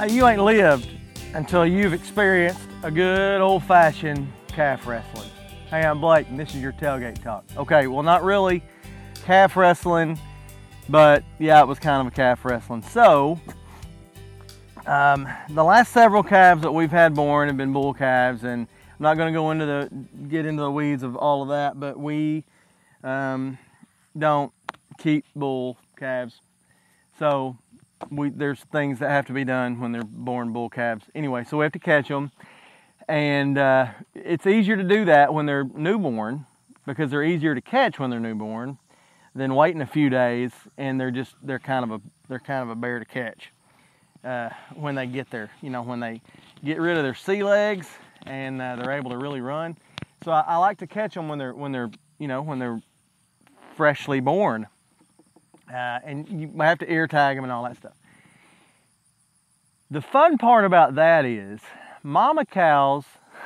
Hey, you ain't lived until you've experienced a good old-fashioned calf wrestling. Hey, I'm Blake, and this is your Tailgate Talk. Okay, well, not really calf wrestling, but yeah, it was kind of a calf wrestling. So, the last several calves that we've had born have been bull calves, and I'm not going to get into the weeds of all of that, but we don't keep bull calves. So there's things that have to be done when they're born bull calves. Anyway, so we have to catch them, and it's easier to do that when they're newborn because they're easier to catch when they're newborn than waiting a few days and they're kind of a bear to catch when they get there. You know, when they get rid of their sea legs and they're able to really run. So I like to catch them when they're freshly born. And you have to ear tag them and all that stuff. The fun part about that is mama cows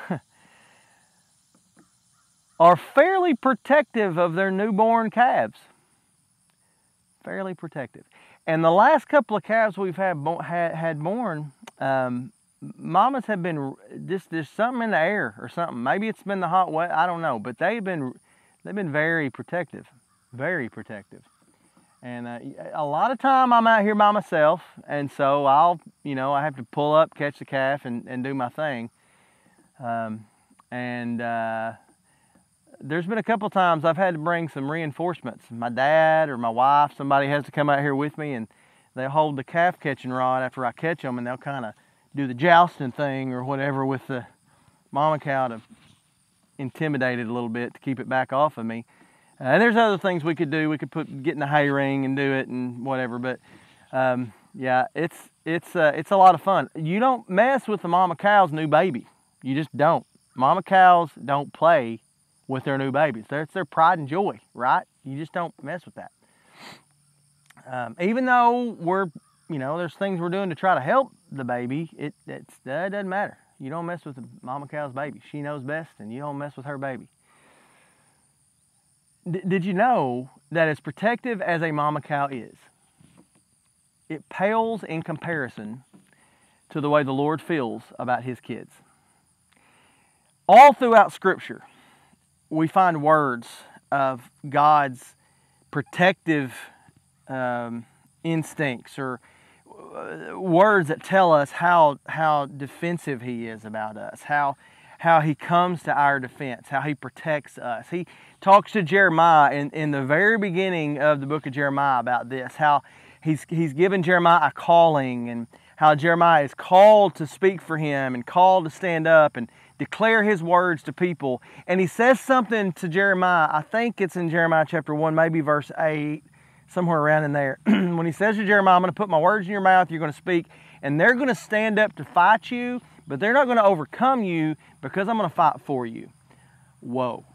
are fairly protective of their newborn calves. Fairly protective. And the last couple of calves we've had born, mamas have been there's something in the air or something. Maybe it's been the hot wet, I don't know, but they've been very protective, very protective. And a lot of time I'm out here by myself, and so I have to pull up, catch the calf, and do my thing. There's been a couple times I've had to bring some reinforcements. My dad or my wife, somebody has to come out here with me, and they hold the calf catching rod after I catch them, and they'll kind of do the jousting thing or whatever with the mama cow to intimidate it a little bit to keep it back off of me. And there's other things we could do. We could get in the hay ring and do it and whatever. But yeah, it's a lot of fun. You don't mess with the mama cow's new baby. You just don't. Mama cows don't play with their new babies. It's their pride and joy, right? You just don't mess with that. Even though there's things we're doing to try to help the baby, it doesn't matter. You don't mess with the mama cow's baby. She knows best, and you don't mess with her baby. Did you know that as protective as a mama cow is, it pales in comparison to the way the Lord feels about His kids? All throughout Scripture, we find words of God's protective instincts or words that tell us how defensive He is about us, how He comes to our defense, how He protects us. He talks to Jeremiah in the very beginning of the book of Jeremiah about this, how he's given Jeremiah a calling and how Jeremiah is called to speak for him and called to stand up and declare his words to people. And he says something to Jeremiah, I think it's in Jeremiah chapter 1, maybe verse 8, somewhere around in there. When he says to Jeremiah, I'm going to put my words in your mouth, you're going to speak, and they're going to stand up to fight you, but they're not going to overcome you because I'm going to fight for you. Whoa.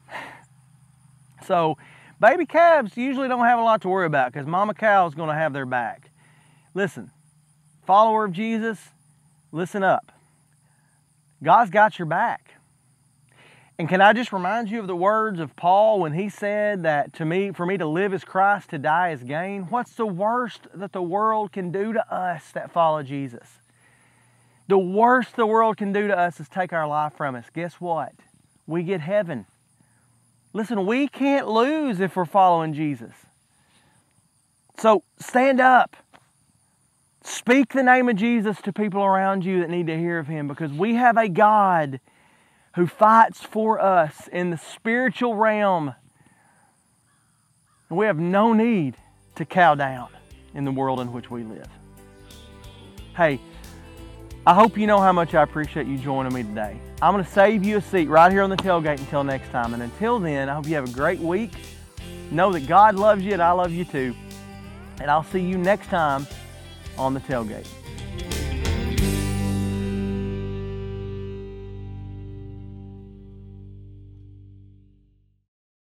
So, baby calves usually don't have a lot to worry about because mama cow is going to have their back. Listen, follower of Jesus, listen up. God's got your back. And can I just remind you of the words of Paul when he said that for me to live is Christ, to die is gain? What's the worst that the world can do to us that follow Jesus? The worst the world can do to us is take our life from us. Guess what? We get heaven. Listen, we can't lose if we're following Jesus. So stand up. Speak the name of Jesus to people around you that need to hear of Him, because we have a God who fights for us in the spiritual realm. And we have no need to cow down in the world in which we live. Hey, I hope you know how much I appreciate you joining me today. I'm going to save you a seat right here on the tailgate until next time. And until then, I hope you have a great week. Know that God loves you and I love you too. And I'll see you next time on the tailgate.